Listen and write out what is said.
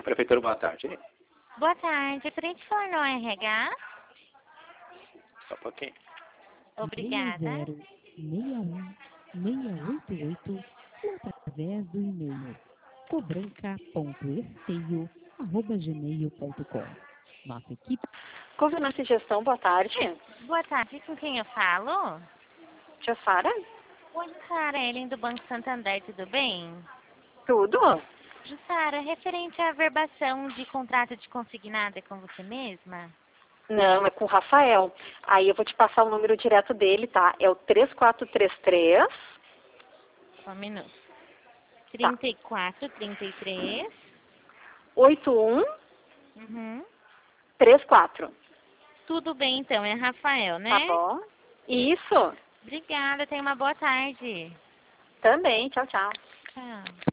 Prefeitura, boa tarde. Boa tarde, por favor, no RH? Só um pouquinho. Obrigada. 61 ou através do e-mail cobranca.esteio@gmail.com. Nossa equipe. Governança e gestão, boa tarde. Boa tarde, com quem eu falo? Tia Sara? Oi, Sara, Ellen do Banco Santander, tudo bem? Tudo? Sara, referente à verbação de contrato de consignado, é com você mesma? Não, é com o Rafael. Aí eu vou te passar o número direto dele, tá? É o 3433. Só um minuto. 34, 33. 8134. Uhum. Tudo bem, então, é Rafael, né? Tá bom? Isso. Obrigada, tenha uma boa tarde. Também. Tchau, tchau. Tchau.